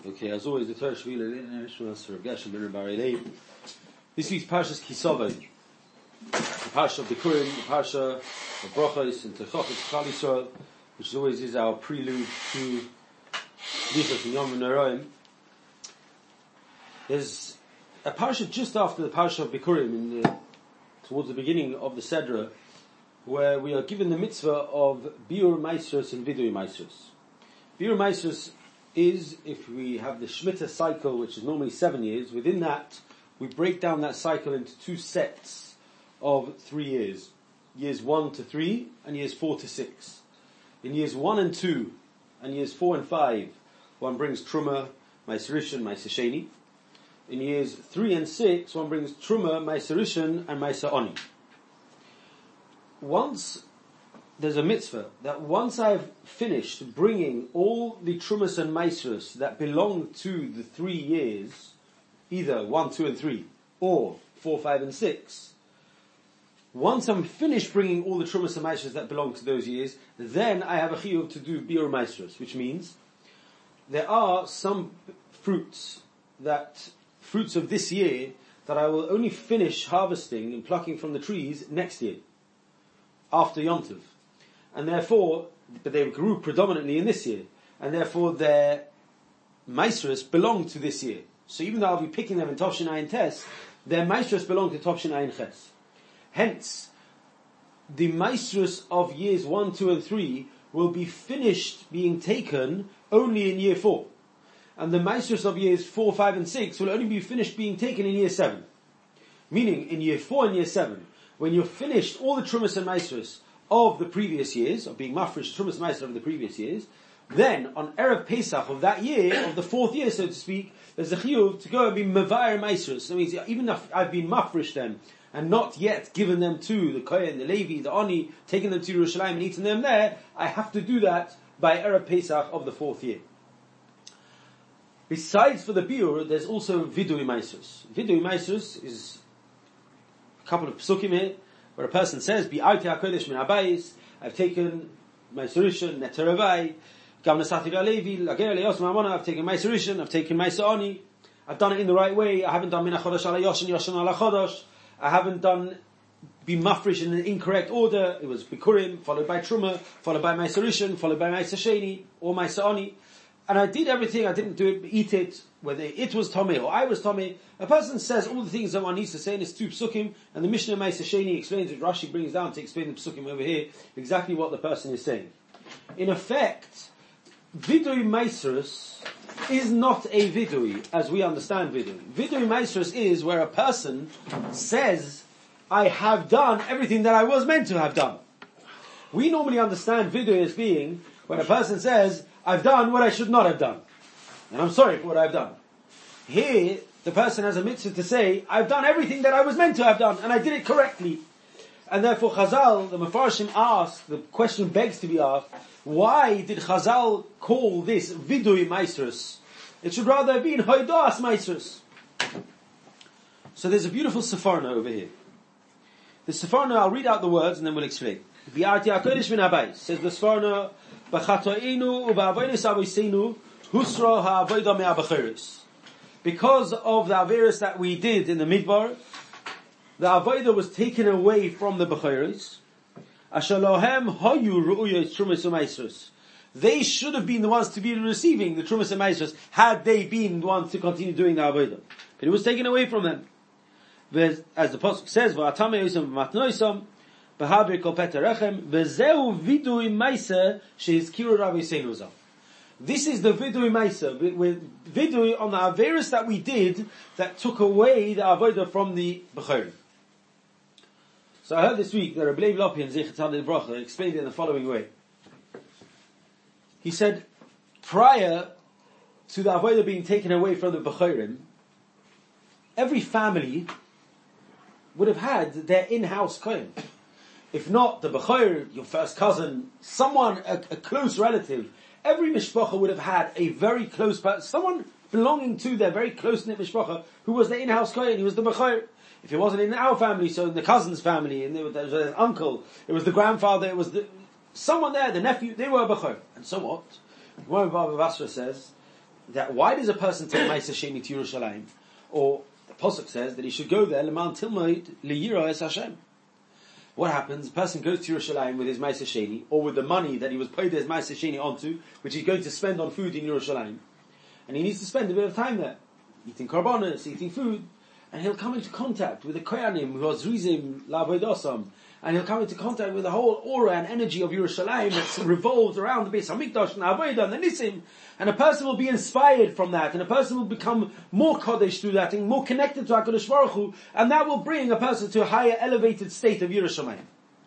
Okay, as always, the Torah Shvila in Ishmael for Geshem ben Barilei. This week's Parshas Kisavai, the Parsha of Bikurim, the Parsha of Brachos and Techachos Klal Yisrael, which always is our prelude to Lichos and Yom Noraim. There's a Parsha just after the Parsha of Bikurim, towards the beginning of the Sedra, where we are given the mitzvah of Biur Maisros and Vidui Maisros. Biur Maisros is, if we have the Shemitah cycle, which is normally 7 years, within that, we break down that cycle into two sets of 3 years. Years 1 to 3, and years 4 to 6. In years 1 and 2, and years 4 and 5, one brings Truma, Meiser Rishon, Meiser Sheni. In years 3 and 6, one brings Truma, Meiser Rishon, and Meiser Oni. Once there's a mitzvah that once I've finished bringing all the Trumas and Maisros that belong to the 3 years, either 1, 2 and 3, or 4, 5 and 6, once I'm finished bringing all the Trumas and Maisros that belong to those years, then I have a chiyuv to do Biur Maisros, which means there are some fruits of this year that I will only finish harvesting and plucking from the trees next year, after Yom Tov. And therefore, but they grew predominantly in this year, and therefore their maestros belong to this year. So even though I'll be picking them in Tovshin Ayin Tes, their maestros belong to Tovshin Ayin Ches. Hence, the maestros of years 1, 2 and 3 will be finished being taken only in year 4. And the maestros of years 4, 5 and 6 will only be finished being taken in year 7. Meaning, in year 4 and year 7, when you've finished all the Trumas and maestros of the previous years, of being mafresh Trumas Meiser of the previous years, then on Erev Pesach of that year, of the 4th year, so to speak, there's a chiyuv to go and be mevayer Meisros. That means even if I've been mafresh them and not yet given them to the Kohen, the Levi, the Oni, taking them to Yerushalayim and eating them there, I have to do that by Erev Pesach of the 4th year. Besides for the Biur, there's also Vidui Meisros. Vidui Meisros is a couple of psukim here, where a person says, Bi'arti HaKodesh min habayis, I've taken Meiser Rishon, Neter Ravai, Gam Nasati Levi, Lager Leos Mamona, I've taken Meiser Rishon, I've taken Meiser Oni, I've done it in the right way, I haven't done Min HaChodesh ala Yoshin, Yoshin ala Chodosh, I haven't done B'mafresh in an incorrect order, it was Bikurim, followed by Truma, followed by Meiser Rishon, followed by Meiser Sheni, or Meiser Oni, and I did everything, I didn't do it, eat it, whether it was Tomei or I was Tomei. A person says all the things that one needs to say in his two psukim, and the Mishnah Meiser Sheni explains it, Rashi brings down to explain the psukim over here, exactly what the person is saying. In effect, Vidui Meisros is not a Vidui, as we understand Vidui. Vidui Meisros is where a person says, I have done everything that I was meant to have done. We normally understand Vidui as being when a person says, I've done what I should not have done. And I'm sorry for what I've done. Here, the person has a mitzvah to say, I've done everything that I was meant to have done, and I did it correctly. And therefore Chazal, the Mefarshim ask, the question begs to be asked, why did Chazal call this Vidui Meisros? It should rather have been Hoidas Meisros. So there's a beautiful Sefarna over here. The Sefarna, I'll read out the words and then we'll explain. Bi'arti HaKodesh min habayis, says the Sefarna, B'chato'inu u'ba'avonis avoseinu husra ha'avodah me'abachiris. Because of the averis that we did in the Midbar, the avodah was taken away from the Bechiris. Ashalohem hayu ru'uyos trumas u'maisros. They should have been the ones to be receiving the trumas and maisros had they been the ones to continue doing the avodah. But it was taken away from them. As the Pasuk says, V'atame yosam v'matnoisam B'habir kol peter rechem v'zeu vidui meiser she'izkiru Rabbi Seinuzah. This is the vidui meiser, with vidui on the averis that we did that took away the avodah from the Bechor. So I heard this week that Rabbi Levi Lopian Zichet Tzaddik Bracha explained it in the following way. He said, prior to the avodah being taken away from the Bechorim, every family would have had their in-house kohen. If not the Bechor, your first cousin, someone, a close relative, every mishpacha would have had a very close person, someone belonging to their very close-knit mishpacha, who was the in-house kohen, he was the Bechor. If it wasn't in our family, so in the cousin's family, and there was an uncle, it was the grandfather, it was someone there, the nephew, they were a Bechor. And so what? Gemara Bava Basra says, that why does a person take Ma'aseh Sheni to Yerushalayim? Or the Pasuk says that he should go there, L'man tilmoid liyira es Hashem. What happens? A person goes to Yerushalayim with his Ma'aseh Sheni, or with the money that he was paid his Ma'aseh Sheni onto, which he's going to spend on food in Yerushalayim. And he needs to spend a bit of time there, eating karbonos, eating food, and he'll come into contact with the koyanim who are zrizim la'avoidosam, and he'll come into contact with the whole aura and energy of Yerushalayim that's revolved around the Beis Hamikdash and Avodah and the Nisim, and a person will be inspired from that, and a person will become more Kodesh through that, and more connected to HaKadosh Baruch Hu, and that will bring a person to a higher elevated state of Yerushalayim.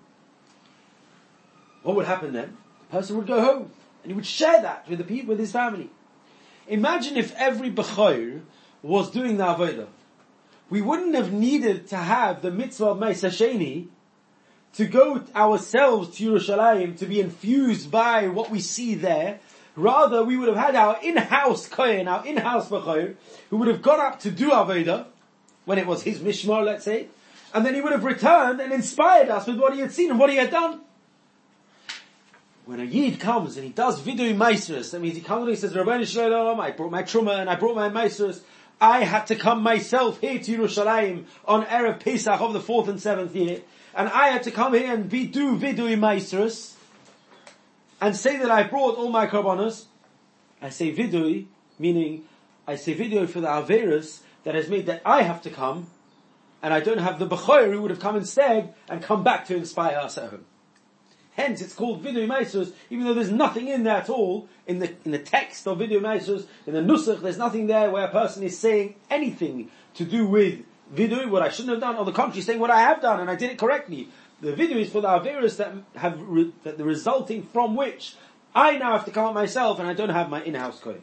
What would happen then? The person would go home, and he would share that with the people, with his family. Imagine if every Bechor was doing the Avodah. We wouldn't have needed to have the mitzvah of Ma'aseh Sheni to go ourselves to Yerushalayim to be infused by what we see there. Rather, we would have had our in-house kohen, our in-house bechor, who would have gone up to do Avodah, when it was his mishmar, let's say, and then he would have returned and inspired us with what he had seen and what he had done. When a Yid comes and he does vidui maasros, that means he comes and he says, Rabbeinu Shalom, I brought my truma and I brought my maasros. I had to come myself here to Yerushalayim on Erev Pesach of the 4th and 7th year, and I had to come here and do vidui maasros, and say that I brought all my karbonos. I say vidui, meaning I say vidui for the averos that has made that I have to come, and I don't have the bechor who would have come instead and come back to inspire us at home. Hence, it's called vidui maasros, even though there's nothing in there at all, in the text of vidui maasros, in the nusach, there's nothing there where a person is saying anything to do with vidui, what I shouldn't have done, on the contrary, saying what I have done, and I did it correctly. The vidui is for the averos that have, that the resulting from which I now have to come up myself, and I don't have my in-house kohen.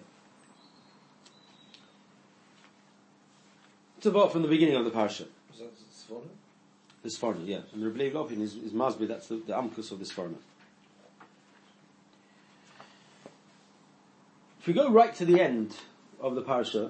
It's about from the beginning of the parasha. Was that Sforno? The Sforno, yeah. And Rebbe Leib Lopin is Masbi, that's the Amkus of the Sforno. If we go right to the end of the parasha,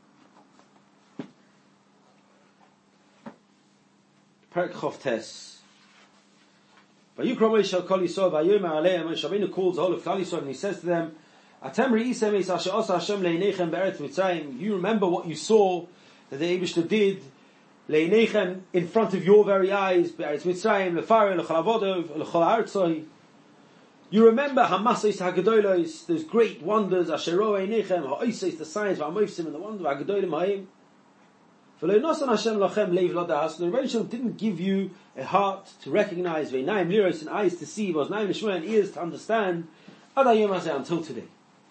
Perek Chof Tes, Vayikra Moshe al Kol Yisrael Vayomer Aleim, Moshe Rabbeinu calls the whole of Klal Yisrael and he says to them, Atem re'isem es asher osa Hashem le'inechem be'eretz Mitzrayim. You remember what you saw that the Eibishter did le'inechem in front of your very eyes, be'eretz Mitzrayim, le'farei, l'chol avodov, l'chol ha'artzoi. You remember Hamasos ha'gedolos, those great wonders, asher ro'ei einechem, ha'osos, the signs, va'amoifsim, and the wonder ha'gedolim ha'im. The Rebbe didn't give you a heart to recognize, ve'inayim liros, and eyes to see, v'oznayim l'shmoa, and ears to understand, until today.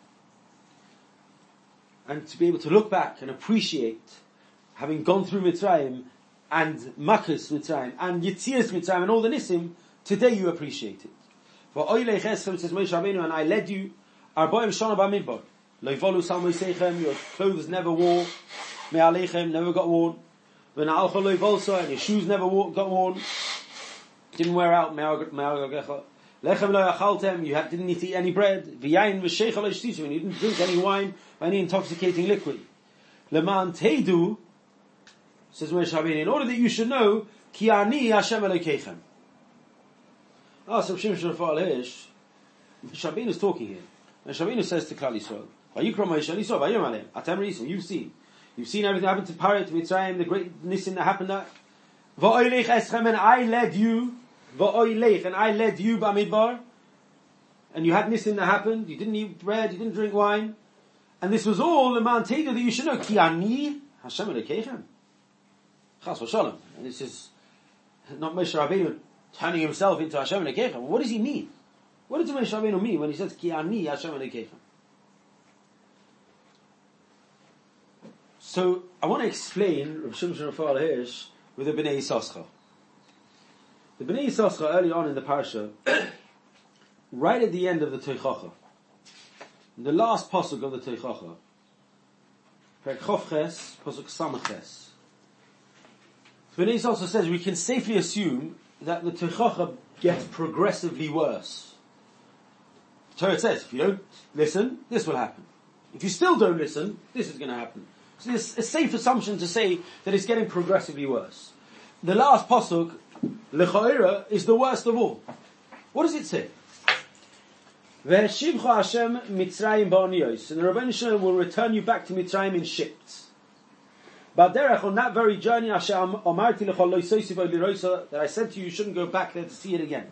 And to be able to look back and appreciate, having gone through Mitzrayim, and Makkos Mitzrayim, and Yetzias Mitzrayim, and all the Nisim, today you appreciate it. Says Moshe Rabbeinu, and I led you, Arboim Shana B'Midbar, Lo yivolu Salmoseichem, your clothes never wore, Me'alechem never got worn. V'na'alcha lo yivolsa, and your shoes never got worn. Didn't wear out. Me'agagecha. Lechem lo yachaltem, you didn't need to eat any bread. V'yayin v'sheicha lo yishtisim, and you didn't drink any wine or any intoxicating liquid. Leman teidu, says Moshe Rabbeinu, in order that you should know, ki ani Hashem Elokeichem. So Shimshon Raphael Hirsch, Moshe Rabbeinu is talking here. Moshe Rabbeinu says to Klal Yisrael, Vayikra Moshe Yisrael, Vayom Aleim, Atem Risim, you've seen everything happen to Parat, to Mitzrayim, the great Nisim that happened there. Va'oilech eschem, and I led you. Va'oilech, and I led you Bamidbar. And you had Nisim that happened. You didn't eat bread, you didn't drink wine. And this was all the Mount Teda that you should know. Ki ani Hashem Elokeichem. Chas v'shalom. And this is not Moshe Rabbeinu turning himself into Hashem Elokeichem. What does he mean? What does Moshe Rabbeinu mean when he says Ki ani Hashem Elokeichem? So, I want to explain Rav Shimshon Raphael Hirsch with the Bnei Yissaschar. The Bnei Yissaschar, early on in the parasha, right at the end of the Teichacha, the last pasuk of the Teichacha, Perek Chof Ches, pasuk Samach Ches. The Bnei Yissaschar says we can safely assume that the Teichacha gets progressively worse. The Torah says, if you don't listen, this will happen. If you still don't listen, this is going to happen. So it's a safe assumption to say that it's getting progressively worse. The last pasuk, L'cha'ira, is the worst of all. What does it say? Ve'eshivcha Hashem Mitzrayim ba'oniyos, and the Rebbeinu Shalom will return you back to Mitzrayim in ships. Ba'derech, on that very journey, Asher Amarti L'chol Lo Yisosif O Liroisa, that I said to you, you shouldn't go back there to see it again.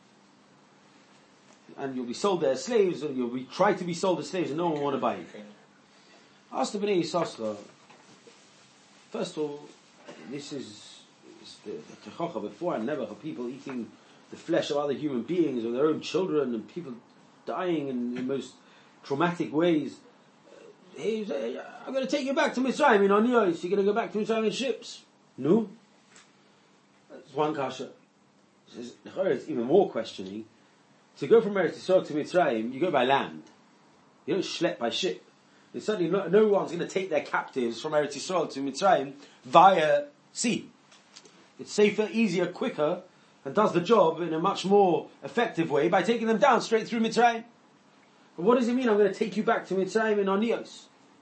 And you'll be sold there as slaves, and you'll try to be sold as slaves, and no one will want to buy you. Ask the Bnei Yissaschar. First of all, this is the techocha before and never of people eating the flesh of other human beings or their own children, and people dying in the most traumatic ways. He's, I'm going to take you back to Mitzrayim in Oniyos. You're going to go back to Mitzrayim in ships. No. That's one kasha. It's even more questioning. To go from Eretz Yisrael to Mitzrayim, you go by land. You don't schlep by ship. There's certainly no one's going to take their captives from Eretz Yisrael to Mitzrayim via sea. It's safer, easier, quicker, and does the job in a much more effective way by taking them down straight through Mitzrayim. But what does it mean, I'm going to take you back to Mitzrayim in Oniyos?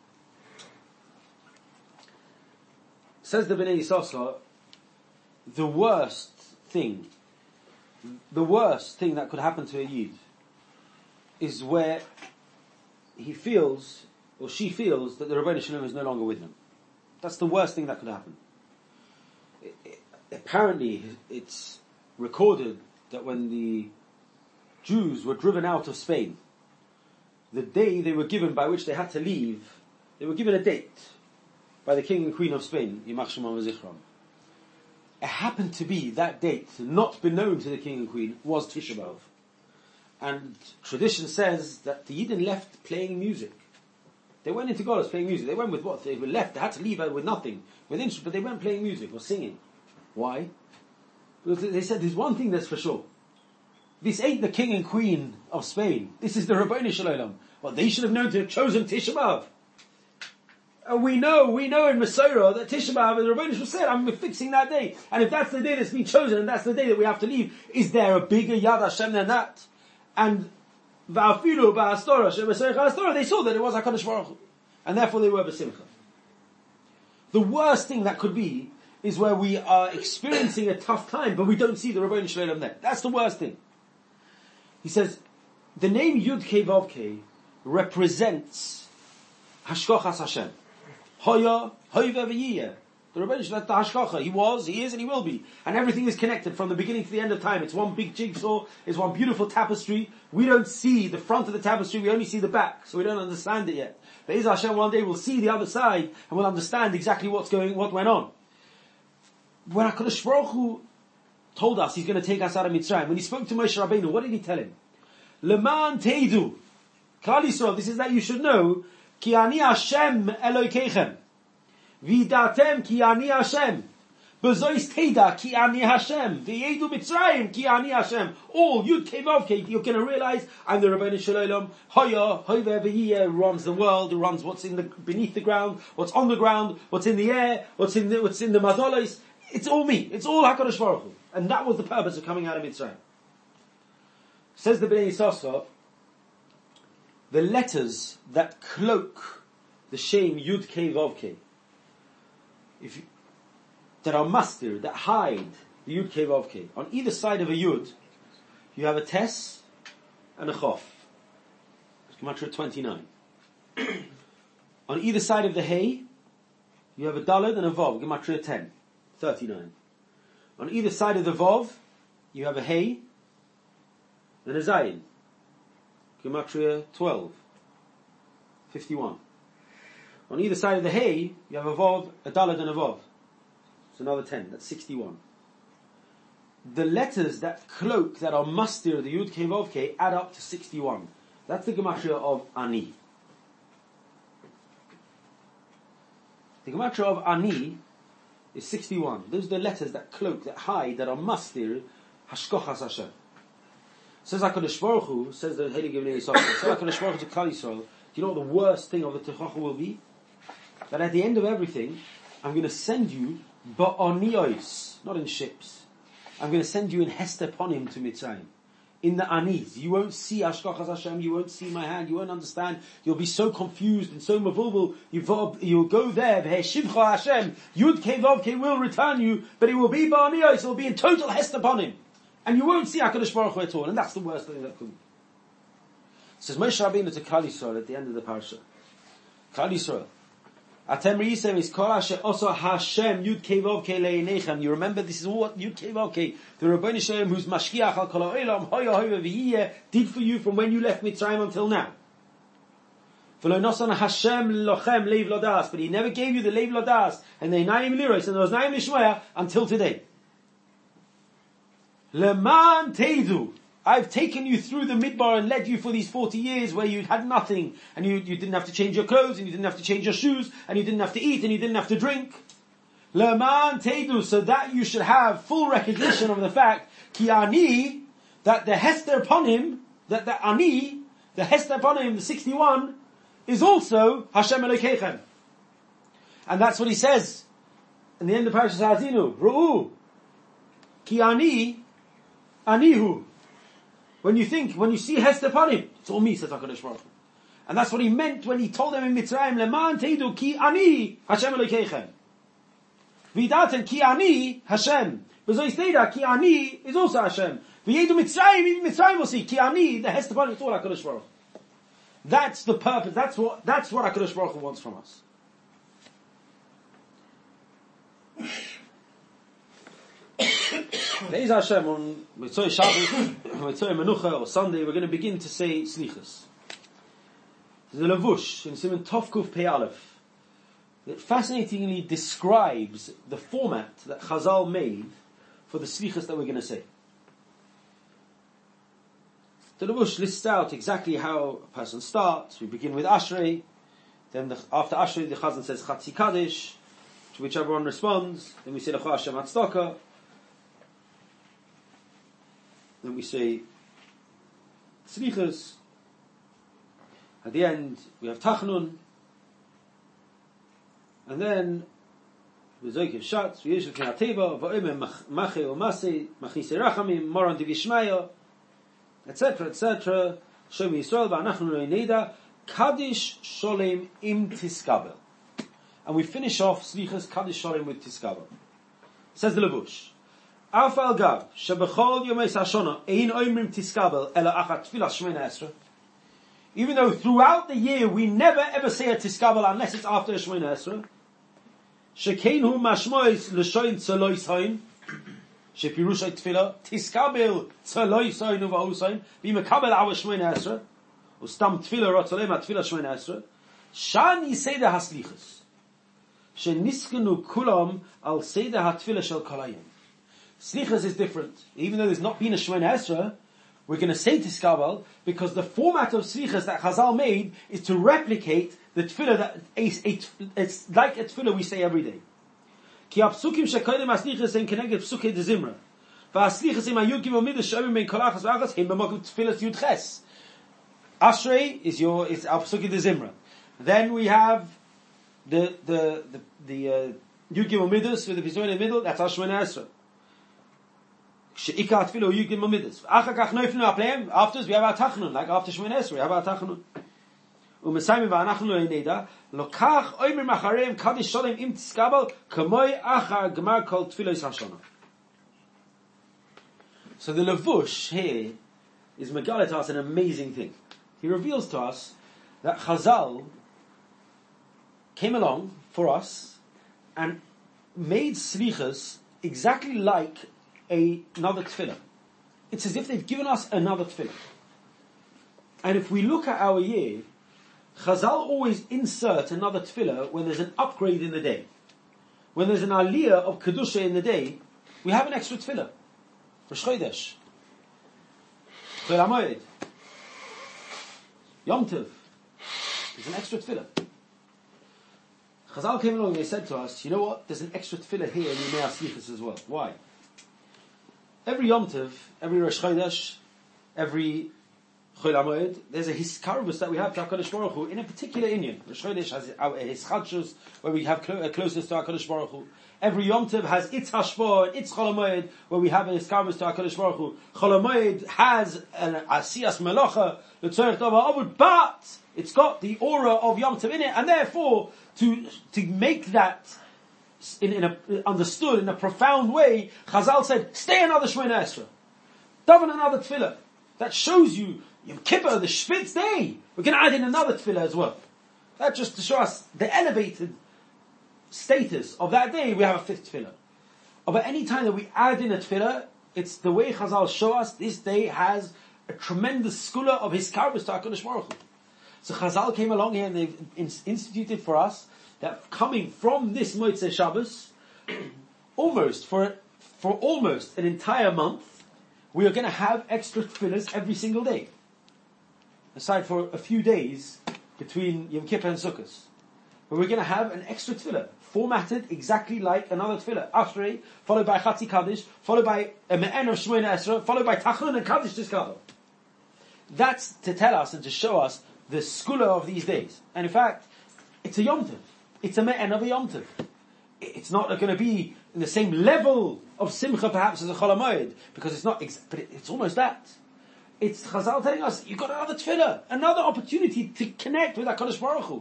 Says the Bnei Yissaschar, the worst thing that could happen to a Yid is where he feels, or she feels, that the Rebbeinu Shalom is no longer with them. That's the worst thing that could happen. Apparently, it's recorded that when the Jews were driven out of Spain, the day they were given by which they had to leave, they were given a date by the King and Queen of Spain, Yimach Shemam V'Zichram. It happened to be that date, not been known to the King and Queen, was Tisha B'Av. And tradition says that the Yidden left playing music. They went into Golos playing music. They went with what? They were left, they had to leave with nothing, with instruments, but they weren't playing music or singing. Why? Because they said there's one thing that's for sure. This ain't the King and Queen of Spain. This is the Rebbeinu Shalom. Well, they should have known to have chosen Tisha B'Av. And we know in Masorah that Tisha B'Av, the Rebbeinu Shalom said, I'm fixing that day. And if that's the day that's been chosen, and that's the day that we have to leave, is there a bigger Yad Hashem than that? And Va'afilu Ba'astorah, She'Masorah Ha'astorah, they saw that it was HaKadosh Baruch Hu. And therefore they were B'Simcha. The worst thing that could be is where we are experiencing a tough time, but we don't see the Rebbeinu Shalom there. That's the worst thing. He says, the name Yud Kei Vav Kei represents Hashkochas Hashem. Hoya, Hoyve V'yiyeh. The Rebbeinu Shalom, the Hashkocha, he was, he is, and he will be. And everything is connected from the beginning to the end of time. It's one big jigsaw, it's one beautiful tapestry. We don't see the front of the tapestry, we only see the back, so we don't understand it yet. But Be'ez Hashem, one day we'll see the other side, and we'll understand exactly what went on. When HaKadosh Baruch Hu told us He's going to take us out of Mitzrayim, when He spoke to Moshe Rabbeinu, what did He tell him? Leman teidu, Klal Yisrael, this is that you should know, Ki ani Hashem Elokeichem, V'yidatem ki ani Hashem, B'zois teida ki ani Hashem, V'yedu Mitzrayim ki ani Hashem. All Yud Kei Vav Kei, you're going to realize I'm the Rebbeinu Shalom. Hoya, Hoyve V'yiyeh, who runs the world, who runs what's beneath the ground, what's on the ground, what's in the air, what's in the Mazolos. It's all me. It's all HaKadosh Baruch Hu. And that was the purpose of coming out of Mitzrayim. Says the Bnei Yissaschar, the letters that cloak the shame Yud Kei Vav Kei, that are mastir, that hide the Yud Kei Vav Kei. On either side of a Yud, you have a Tes and a Chof. Gematria 29. On either side of the Hey, you have a Daled and a Vav. Gematria 10. 39. On either side of the Vav, you have a Hey and a Zayin. Gematria 12. 51. On either side of the Hey, you have a Vav, a Daled and a Vav. It's another 10. That's 61. The letters that cloak, that are mastir, the Yud Kei Vav Kei, add up to 61. That's the Gematria of Ani. The Gematria of Ani is 61. Those are the letters that cloak, that hide, that are mastir, Hashkochas Hashem. Says HaKadosh Baruch Hu, says the Heilige Bnei Yisrael, says HaKadosh Baruch Hu to Klal Yisrael, do you know what the worst thing of the Techocha will be? That at the end of everything, I'm going to send you ba'oniyos, not in ships. I'm going to send you in Hester Ponim to Mitzrayim. In the Anis. You won't see Hashkochas Hashem, you won't see my hand, you won't understand. You'll be so confused and so mavulbul. You'll go there, V'heshivcha Hashem, Yud Kei Vav Kei will return you, but it will be ba'oniyos, it will be in total Hester Ponim. And you won't see HaKadosh Baruch Hu at all, and that's the worst thing that could be. Says Moshe Rabbeinu to Klal Yisrael at the end of the parasha. Klal Yisrael. Atem Yisem is Kol Asher Oso Hashem Yud Kei Vav Kei Le'inechem. You remember this is what Yud Kei Vav Kei, the Rabbeinu Shalom who's Mashkiach Al Kol Ha'olam Hoya Hoya V'Yiyeh did for you from when you left Mitzrayim until now. V'lo nosan Hashem Lochem Leiv Lodas, but He never gave you the Leiv Lodas and the Einayim Liros and the Oznayim Lishmoya until today. Leman Teidu. I've taken you through the midbar and led you for these 40 years where you had nothing and you didn't have to change your clothes and you didn't have to change your shoes and you didn't have to eat and you didn't have to drink. Leman Teidu, so that you should have full recognition of the fact, Ki Ani, that the Hester upon him, that the Ani, the Hester upon him, the 61, is also Hashem Elokeichem. And that's what he says in the end of Parashas Ha'azinu. Ru'u, Ki Ani, Anihu. When you see Hester upon him, it's all me, says HaKadosh Baruch Hu. And that's what he meant when he told them in Mitzrayim, Leman teidu ki ani Hashem Elokeichem. V'yidaten ki ani Hashem. B'zoi steida ki ani is also Hashem. V'yedu Mitzrayim, even Mitzrayim will see ki ani, the Hester upon him, it's all HaKadosh Baruch Hu. That's the purpose, that's what HaKadosh Baruch Hu wants from us. Be'ez Hashem, on Mitzvah Shabbos, Mitzvah Menucha, or Sunday, we're going to begin to say Slichas. There's a Levush in Siman Tovkuf Pei Aleph that fascinatingly describes the format that Chazal made for the Slichas that we're going to say. The Levush lists out exactly how a person starts. We begin with Ashrei, then after Ashrei the Chazan says Chatzi Kaddish, to which everyone responds, then we say Lecho Hashem Hatzdaka. Then we say Tzlichas. At the end, we have Tachnun. And then, V'zoikiv Shatz, V'yeshev K'nei HaTeva, V'omer Mache O Maseh, Machise Rachamim, Moran Divishmaya, etc., etc. Shomi Yisrael, V'anachnu Lo Neda, Kaddish Sholem Im Tiskabel. And we finish off Tzlichas Kaddish Sholem with Tiskabel. Says the Levush. Af al gav, shebechol yomei hashana, ein oimrim tiskabel, ela achat tfilas shmona esrei. Even though throughout the year we never ever say a tiskabel unless it's after Shmona Esrei. Shekeinu mashmois l'shoin tzolois hain, shepirushay tfilah, tiskabel tzolois hain uva'us hain, v'imekabel awa Shmona Esrei, ustam tfilah rotzolem ha-tfilah Shmona Esrei, shan yiseda haslichas, sheniskenu kulam al seda ha-tfilah shel kolayim. Slichas is different. Even though there's not been a Shemona Esrei, we're going to say Tiskabel because the format of Slichas that Chazal made is to replicate the tefillah that it's like a tefillah we say every day. Ki apsukim shekodim aslichas in keneged psukei de zimra. V'aslichas im ayud gimel midas shoyim mein kolachas v'achas him b'mokum tefillas yud ches. Ashrei is apsukim de zimra. Then we have the yud gimel midas with the pizoin in the middle. That's our Shemona Esrei. Afterwards we have our Tachnun, like after Shemona Esrei we have our Tachnun. Umesayim v'anachnu lo neda lokach oimer machareim kaddish sholem im tiskabel kamoi achar gemar kol tfilos hashana. So the Levush here is megalit to us an amazing thing. He reveals to us that Chazal came along for us and made Slichas exactly like another tefillah. It's as if they've given us another tefillah. And if we look at our year, Chazal always insert another tefillah when there's an upgrade in the day. When there's an aliyah of kedusha in the day, we have an extra tefillah. Rosh Chodesh, Chol HaMoed, Yom Tov. There's an extra tefillah. Chazal came along and they said to us, you know what? There's an extra tefillah here in Yemei HaSlichos as well. Why? Every Yom Tov, every Rosh Chodesh, every Chol HaMoed, there's a hiskarvus that we have to HaKadosh Baruch Hu in a particular inyan. Rosh Chodesh has his chadshus, where we have closeness to HaKadosh Baruch Hu. Every Yom Tov has its hashpah, its Chol HaMoed, where we have a hiskarvus to HaKadosh Baruch Hu. Chol HaMoed has an asiyas melacha, the tzorech davar avud, but it's got the aura of Yom Tov in it, and therefore, to make that understood in a profound way, Chazal said, stay another Shemona Esrei. Daven another tefillah. That shows you Yom Kippur, the Shvitz day, we're going to add in another tefillah as well. That's just to show us the elevated status of that day. We have a fifth tefillah. But any time that we add in a tefillah, it's the way Chazal show us this day has a tremendous skula of his karbus to HaKadosh Baruch Hu. So Chazal came along here and they've instituted for us that coming from this Motzei Shabbos, almost for almost an entire month, we are going to have extra tefillahs every single day. Aside for a few days between Yom Kippur and Sukkot. But we're going to have an extra tefillah, formatted exactly like another tefillah. Ashrei, followed by Chatzi Kaddish, followed by a Me'en of Shmoyna Esra, followed by Tachon and Kaddish Tizkaro. That's to tell us and to show us the skula of these days. And in fact, it's a Yom Tov. It's a Me'en of a Yom Tov. It's not going to be in the same level of Simcha perhaps as a Chol HaMoed, because it's not, but it's almost that. It's Chazal telling us, you've got another tefillah, another opportunity to connect with HaKadosh Baruch Hu.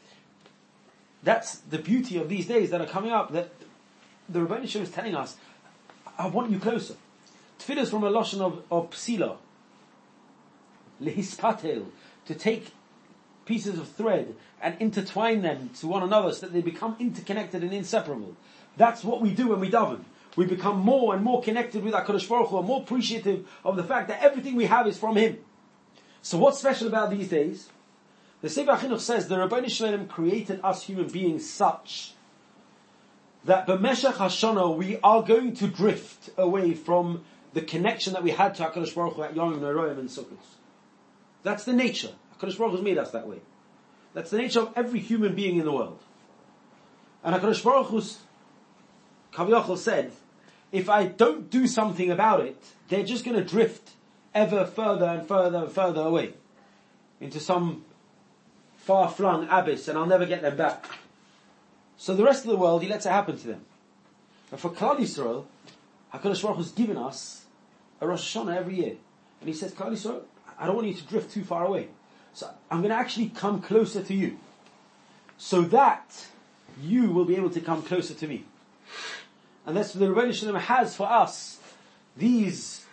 That's the beauty of these days that are coming up, that the Rebbeinu Shem is telling us, I want you closer. Tefillah is from a lashon of psila, lehispatel, to take pieces of thread and intertwine them to one another so that they become interconnected and inseparable. That's what we do when we daven. We become more and more connected with HaKadosh Baruch Hu, and more appreciative of the fact that everything we have is from Him. So what's special about these days? The Sefer HaChinuch says the Rebbeinu Shalom created us human beings such that b'meshach Hashanah we are going to drift away from the connection that we had to HaKadosh Baruch Hu at Yom Noraim and Sukkot. That's the nature. HaKadosh Baruch Hu has made us that way. That's the nature of every human being in the world. And HaKadosh Baruch Hu's Kaviyachol said, if I don't do something about it, they're just going to drift ever further and further and further away into some far-flung abyss, and I'll never get them back. So the rest of the world, He lets it happen to them. But for Klal Yisrael, HaKadosh Baruch Hu's given us a Rosh Hashanah every year. And He says, Klal Yisrael, I don't want you to drift too far away. So I'm going to actually come closer to you, so that you will be able to come closer to me. And that's what the Rebbeinu Shalom has for us, these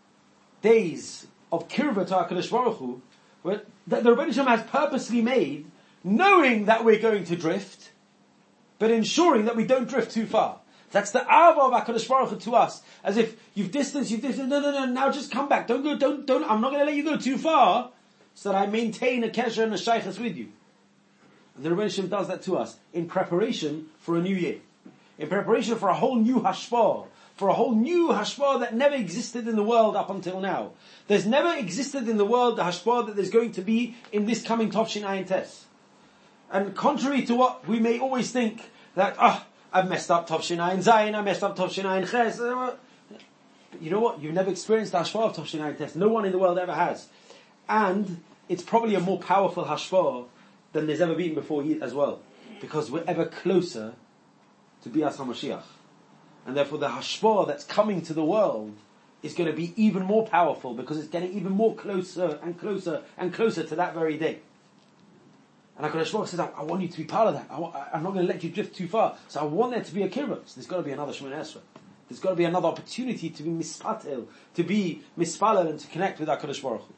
days of Kirva to HaKadosh Baruch Hu, that the Rebbeinu Shalom has purposely made, knowing that we're going to drift, but ensuring that we don't drift too far. That's the Ava of HaKadosh Baruch Hu to us. As if you've distanced, no, now just come back. Don't go, I'm not going to let you go too far, so that I maintain a kesher and a shaychus with you. And the Rebbeinu Shalom does that to us, in preparation for a new year. In preparation for a whole new hashpah, for a whole new hashpah that never existed in the world up until now. There's never existed in the world the hashpah that there's going to be in this coming Tovshin Ayin Tes. And contrary to what we may always think, that, I've messed up Tovshin Ayin Zayin, I messed up Tovshin Ayin Ches. But you know what? You've never experienced the hashpah of Tovshin Ayin Tes. No one in the world ever has. And it's probably a more powerful hashpah than there's ever been before as well. Because we're ever closer to Bias HaMashiach. And therefore the hashpah that's coming to the world is going to be even more powerful, because it's getting even more closer and closer and closer to that very day. And HaKadosh Baruch Hu says, I want you to be part of that. I'm not going to let you drift too far. So I want there to be a kirva. So there's got to be another Shemona Esrei. There's got to be another opportunity to be mispatel, to be mispalel, and to connect with HaKadosh Baruch Hu.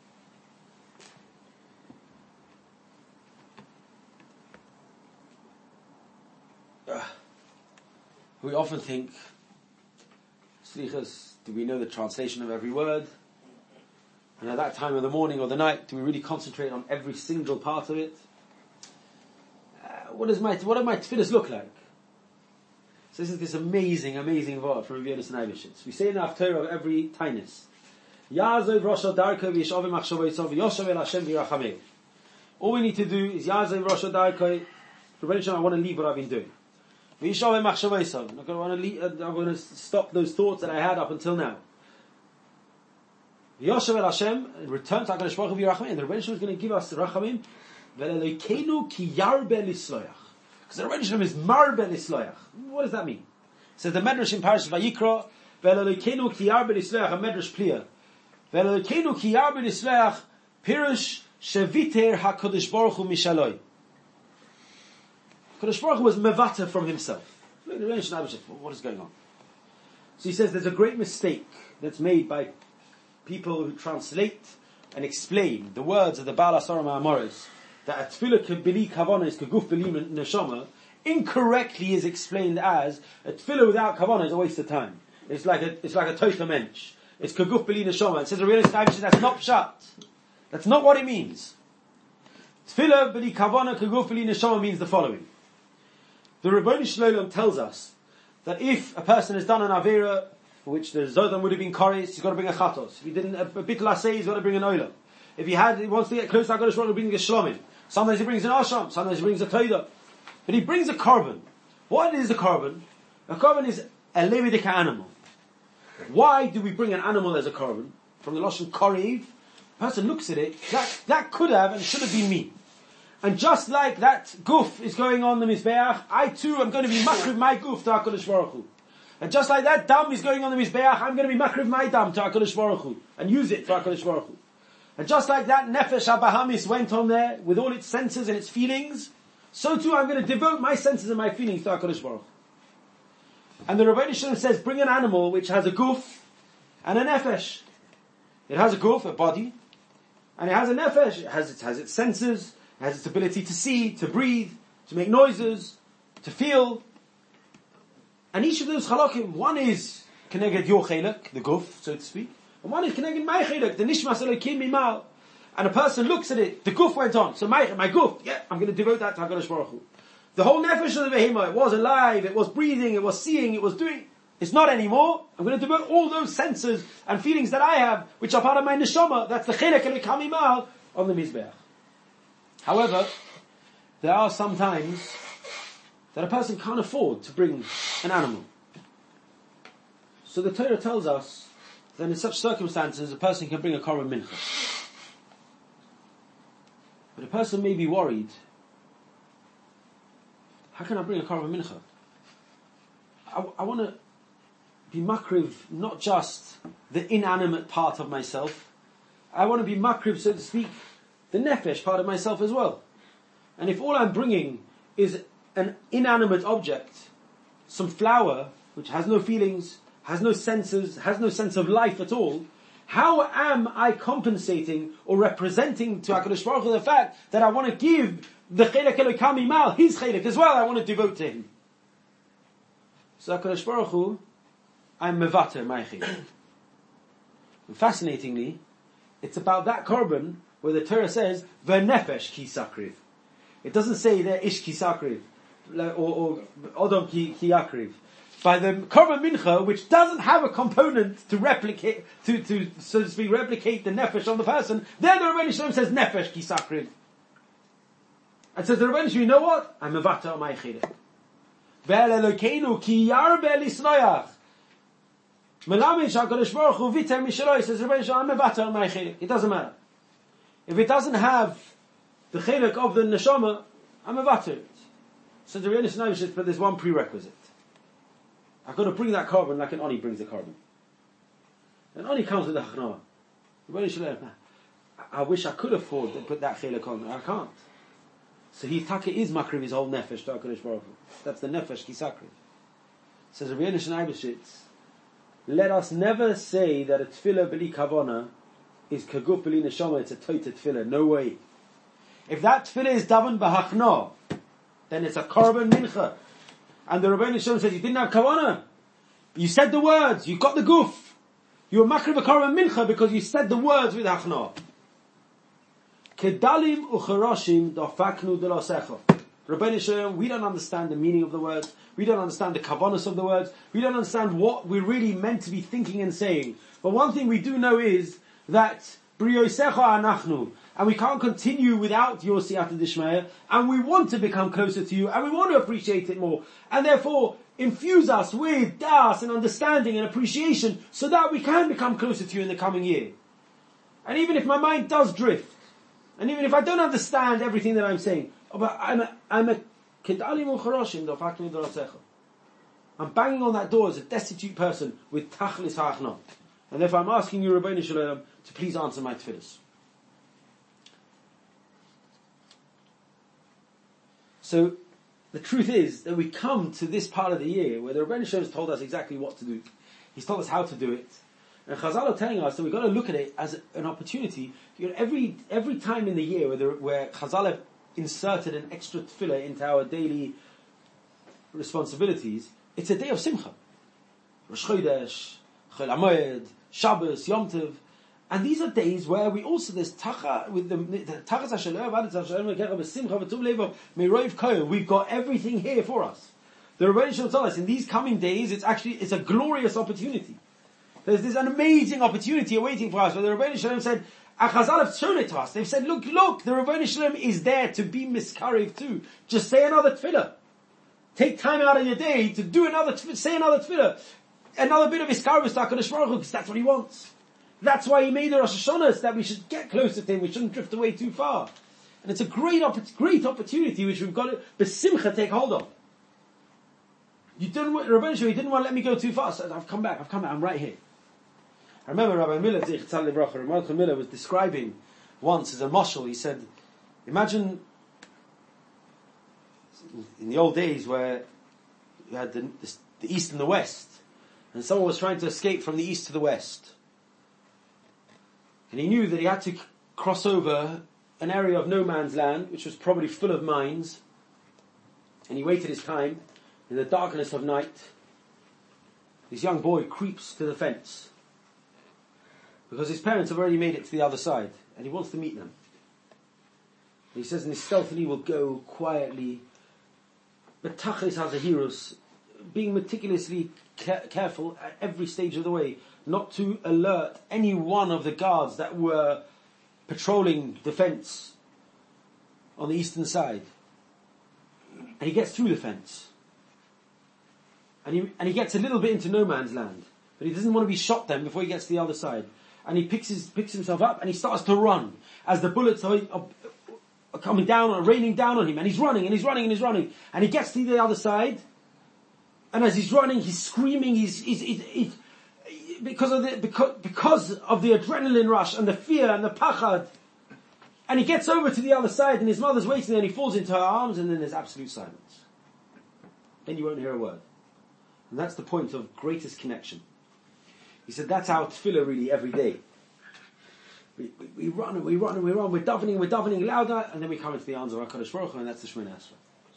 We often think, Slichas, do we know the translation of every word? And at that time of the morning or the night, do we really concentrate on every single part of it? What do my tefillahs look like? So this is this amazing word from Rabbi Yonasan Eibeshitz. We say in the Haftarah of every Tainis, Yazov Rosh Darko v'yishavim machshavosov v'yoshav el Hashem v'yirachameh. All we need to do is Yazov Rosh Darko. I want to leave what I've been doing. I'm going to stop those thoughts that I had up until now. Yoshev el Hashem, return to HaKadosh Baruch Hu v'yirachameh. And the Rebbeinu Shalom is going to give us rachamim. Ve'elokeinu ki yarbe lisloyach. Because the Rebbeinu Shalom is marbe lisloyach. What does that mean? So the Medrash in Parashat Vayikra, ve'elokeinu ki yarbe lisloyach, a Medrash pliya. Ve'elokeinu ki yarbe lisloyach, pirush sheviter HaKadosh Baruch Hu mishaloi. HaKadosh Baruch Hu was mevata from himself. Look at the Rebbeinu Shalom. What is going on? So he says there's a great mistake that's made by people who translate and explain the words of the Baal HaSaram HaAmoros, that a tefillah b'li kavanah is kaguf b'li neshama, incorrectly is explained as a tefillah without kavanah is a waste of time. It's like a toicha mensch. It's kaguf b'li neshama. It says the real established that's not pshat. That's not what it means. Tefillah b'li kavanah kaguf b'li neshama means the following. The Rebbeinu Shalom tells us that if a person has done an avera for which the Zodan would have been koris, he's got to bring a chatos. If he didn't a bit lasei, he's got to bring an oila. If he wants to get close to HaKadosh Baruch Hu, he brings a shlomim. Sometimes he brings an asham, sometimes he brings a toida. But he brings a korban. What is a korban? A korban is a levitic animal. Why do we bring an animal as a korban? From the Lashon korev, a person looks at it, that could have and should have been me. And just like that guf is going on the Mizbeach, I too am going to be makriv my guf to HaKadosh Baruch Hu. And just like that dam is going on the Mizbeach, I'm going to be makriv my dam to HaKadosh Baruch Hu. And use it for HaKadosh Baruch Hu. And just like that nefesh habahamis went on there with all its senses and its feelings, so too I'm going to devote my senses and my feelings to HaKadosh Baruch Hu. And the Rebbeinu Shalom says, bring an animal which has a guf and a nefesh. It has a guf, a body, and it has a nefesh. It has its senses, it has its ability to see, to breathe, to make noises, to feel. And each of those halakim, one is keneged your chelek, the guf, so to speak, and one is keneged my chelek, the nishmas elokim mimal. And a person looks at it, the guf went on, so my guf, yeah, I'm going to devote that to HaKadosh Baruch Hu. The whole nefesh of the behemah, it was alive, it was breathing, it was seeing, it was doing. It's not anymore. I'm going to devote all those senses and feelings that I have, which are part of my neshama, that's the chelek elokim mimal, on the mizbeach. However, there are some times that a person can't afford to bring an animal. So the Torah tells us that in such circumstances a person can bring a korban mincha. But a person may be worried, how can I bring a korban mincha? I want to be makriv, not just the inanimate part of myself. I want to be makriv, so to speak, the nefesh part of myself as well. And if all I'm bringing is an inanimate object, some flour, which has no feelings, has no senses, has no sense of life at all, how am I compensating or representing to HaKadosh Baruch Hu the fact that I want to give the chelek elokam imal, his chelek as well, I want to devote to him? So HaKadosh Baruch Hu, I'm mevater my chelek. And fascinatingly, it's about that korban where the Torah says, v'nefesh ki sakriv. It doesn't say there ish ki sakriv, or odom ki yakriv. By the korban mincha, which doesn't have a component to replicate, to so to speak, replicate the nefesh on the person, there the Rebbeinu Shalom says nefesh ki sakriv. And says the Rebbeinu Shalom, you know what? I'm mevater on my chelek. Ve'el elokeinu ki yarbe lisnoyach. Melamed HaKadosh Baruch Hu viter mishaloi, says the Rebbeinu Shalom, I'm mevater on my chelek. It doesn't matter. If it doesn't have the chelek of the neshama, I'm mevater it. So the Rebbeinu Shalom says, but there's one prerequisite. I've got to bring that korban like an oni brings the korban. An oni comes with the hachnah. I wish I could afford to put that chelek on. I can't. So he taka is makriv his whole nefesh to HaKadosh Baruch Hu. That's the nefesh ki sakriv. Says Rabbi Yonasan, let us never say that a tefillah b'li kavana is kaguf b'li neshama. It's a toita tefillah. No way. If that tefillah is daven b'hachnah, then it's a korban mincha. And the Rebbeinu Shalom says, you didn't have kavanah. You said the words, you got the guf. You were makriv a korban mincha because you said the words with hachnah. Kedalim ucheroshim dafaknu delasecha. Rebbeinu Shalom, we don't understand the meaning of the words. We don't understand the kavanahs of the words. We don't understand what we're really meant to be thinking and saying. But one thing we do know is that Briyosecha anachnu, and we can't continue without your siyata dishmaya, and we want to become closer to you, and we want to appreciate it more, and therefore infuse us with das and understanding and appreciation, so that we can become closer to you in the coming year. And even if my mind does drift, and even if I don't understand everything that I'm saying, but I'm banging on that door as a destitute person with tachlis ha'achna. And therefore I'm asking you, Rebbeinu Shalom, to please answer my tefillos. So, the truth is that we come to this part of the year where the Rebbeinu Shalom has told us exactly what to do. He's told us how to do it. And Chazal are telling us that we've got to look at it as an opportunity. Every time in the year where Chazal have inserted an extra tefillah into our daily responsibilities, it's a day of simcha. Rosh Chodesh, Chol HaMoed, Shabbos, Yom Tov. And these are days where we also, there's tacha, with the tachas HaShalom, we've got everything here for us. The Rebbeinu Shalom told us, in these coming days, it's a glorious opportunity. There's an amazing opportunity awaiting for us, where the Rebbeinu Shalom said, Chazal have shown it to us. They've said, look, the Rebbeinu Shalom is there to be miskarev too. Just say another tefillah. Take time out of your day to do say another tefillah. Another bit of miskarev to HaKadosh Baruch Hu, because that's what he wants. That's why he made the Rosh Hashanah, that we should get closer to him, we shouldn't drift away too far. And it's a great opportunity which we've got to, besimcha, take hold of. Rebbeinu Shalom, he didn't want to let me go too far, so I've come back, I'm right here. I remember Rabbi Miller, Rabbi Miller was describing once as a mashal, he said, imagine in the old days where you had the east and the west, and someone was trying to escape from the east to the west. And he knew that he had to cross over an area of no man's land, which was probably full of mines, and he waited his time. In the darkness of night, this young boy creeps to the fence, because his parents have already made it to the other side, and he wants to meet them. And he says, and he stealthily will go quietly, but tachlis has a heroes, being meticulously careful at every stage of the way, not to alert any one of the guards that were patrolling the fence on the eastern side. And he gets through the fence. And he gets a little bit into no man's land, but he doesn't want to be shot then before he gets to the other side. And he picks himself up and he starts to run as the bullets are coming down or raining down on him. And he's running and he's running and he's running. And he gets to the other side. And as he's running, he's screaming. He's because of the adrenaline rush and the fear and the pachad. And he gets over to the other side, and his mother's waiting there, and he falls into her arms, and then there's absolute silence. Then you won't hear a word. And that's the point of greatest connection. He said that's our tefillah really every day. We run and we run and we run, we're davening louder, and then we come into the arms of HaKadosh Baruch Hu, and that's the Shemoneh Esrei.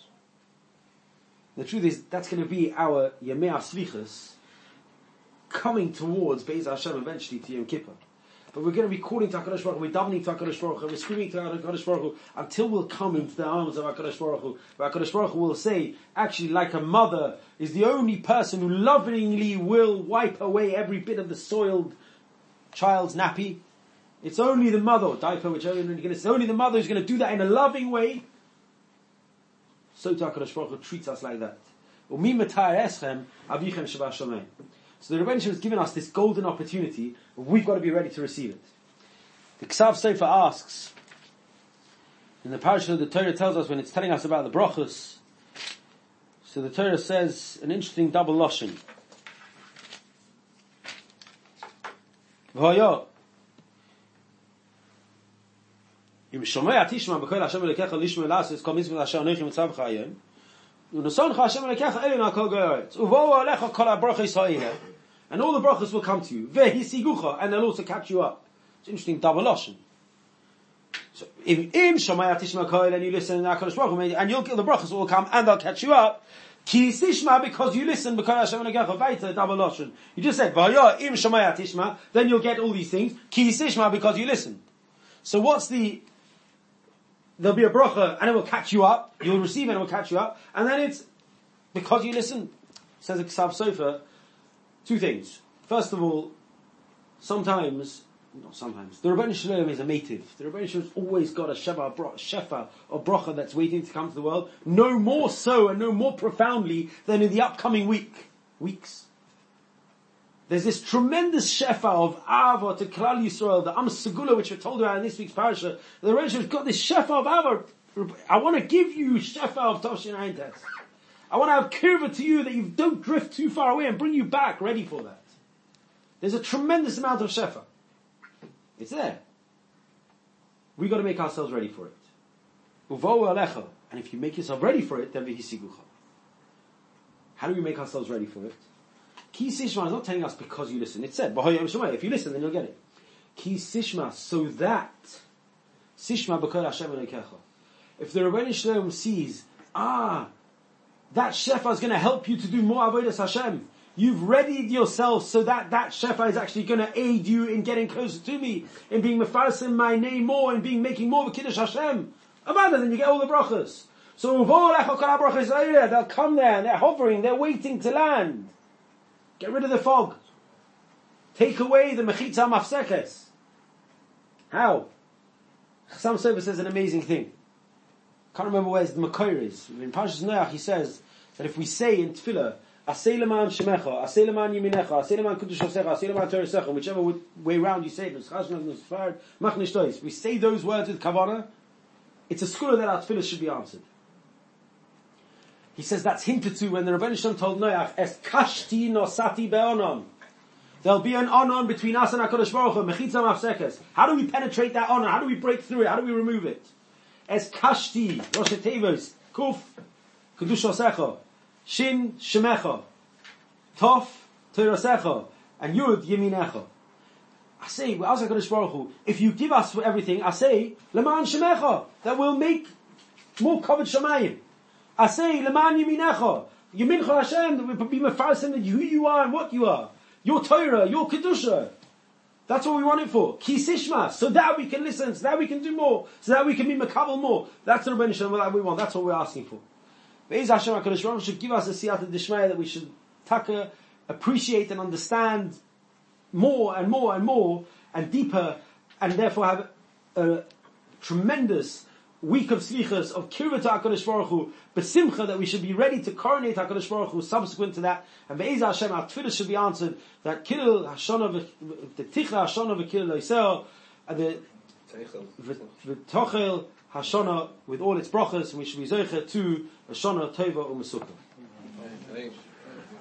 The truth is, that's going to be our Yemei HaSlichus coming towards Be'ez Hashem eventually to Yom Kippur. But we're going to be calling to HaKadosh Baruch Hu, we're davening to HaKadosh Baruch Hu, we're screaming to HaKadosh Baruch Hu, until we'll come into the arms of HaKadosh Baruch Hu, where HaKadosh Baruch Hu will say, actually, like a mother is the only person who lovingly will wipe away every bit of the soiled child's nappy. It's only the mother, or diaper, whichever you're going to say, only the mother who's going to do that in a loving way. So to HaKadosh Baruch Hu treats us like that. Umi matayar eschem avichem shebashamayim. So the Rebbeinu has given us this golden opportunity, but we've got to be ready to receive it. The Ksav Sefer asks, in the parasha the Torah tells us when it's telling us about the brachos, so the Torah says an interesting double lashon. V'hoyo im shomei atishma b'kol Hashem Elokecha lishma lasos kol mitzvot asher anochi mitzav chayim u'nosoncha Hashem Elokecha elin hakol goyetz uvohu alecha kol habrachos ha'ileh, and all the brachos will come to you. Ve'hisigucha, and they'll also catch you up. It's an interesting double lashon. So, im shomei atishma koil, and you listen, and the brachos will come and they'll catch you up. Ki sishma, because you listen, because Hashem Elokecha vayta double lashon. You just said v'haya im shomei atishma, then you'll get all these things. Ki sishma, because you listen. So there'll be a bracha and it will catch you up. You'll receive it and it will catch you up. And then it's because you listen. Says the Ksav Sofer, two things. First of all, the Rebbeinu Shalom is a mativ. The Rebbeinu Shalom's always got a shefa or bracha that's waiting to come to the world. No more so and no more profoundly than in the upcoming weeks. There's this tremendous shefa of Ava to Klal Yisrael, the Am Segula, which we're told about in this week's parasha. The Rebbeinu has got this shefa of Ava. I want to give you shefa of Toshin Ayin Tes. I want to have kirva to you that you don't drift too far away and bring you back ready for that. There's a tremendous amount of shefa. It's there. We've got to make ourselves ready for it. Uvohu alecha. And if you make yourself ready for it, then v'hisigucha. How do we make ourselves ready for it? Ki Sishma is not telling us because you listen. It said, if you listen, then you'll get it. Ki Sishma, so that Sishma b'kol Hashem Elokecha. If the Rebbeinu Shalom sees, that Shefa is going to help you to do more Avodas Hashem. You've readied yourself so that Shefa is actually going to aid you in getting closer to me, in being mefarsim my name more, in making more of a Kiddush Hashem. Abada, then you get all the brachas. So they'll come there and they're hovering, they're waiting to land. Get rid of the fog. Take away the mechitza mafsekes. How? Chassam Sofer says an amazing thing. Can't remember where the Makor is. In Parshas Noach he says that if we say in Tefillah, Aseh leman shemecha, Aseh leman yiminecha, Aseh leman kiddush osecha, Aseh leman Torah secha, whichever way round you say it, we say those words with kavanah, it's a skula that our Tefillah should be answered. He says that's hinted to when the Rebbeinu Shalom told Noach, Es kashti nosati be'onon. There'll be an onon between us and HaKadosh Baruch Hu, mechitza mafsekes. How do we penetrate that onon? How do we break through it? How do we remove it? Es kashti, Rosh Tevos, Kuf, Kiddush Osecha, Shin, Shemecha, Tov, Torah Secha, and Yud, Yeminecha. I say, we ask HaKadosh Baruch Hu, if you give us everything, I say, Leman Shemecha, that will make more covered Shemayim. I say, Leman Yeminecha, Yemincha Hashem, that will be mefarsim who you are and what you are. Your Torah, your Kedusha. That's what we want it for. Ki Sishma, so that we can listen, so that we can do more, so that we can be Makabal more. That's the Rebbeinu Shalom that we want. That's what we're asking for. Be'ez Hashem HaKadosh Baruch Hu should give us a siyata d'shmaya that we should appreciate and understand more and more and more and deeper, and therefore have a tremendous week of slichas, of kirva to HaKadosh Baruch Hu, besimcha, that we should be ready to coronate HaKadosh Baruch Hu subsequent to that, and be'ez Hashem, our tefillah should be answered, that Kiddush Hashana, the Tichla Hashana v'Kiddush Loisel, and the Tochel Hashana with all its brachas, and we should be zeicher to Hashana Tova u'Mesukah.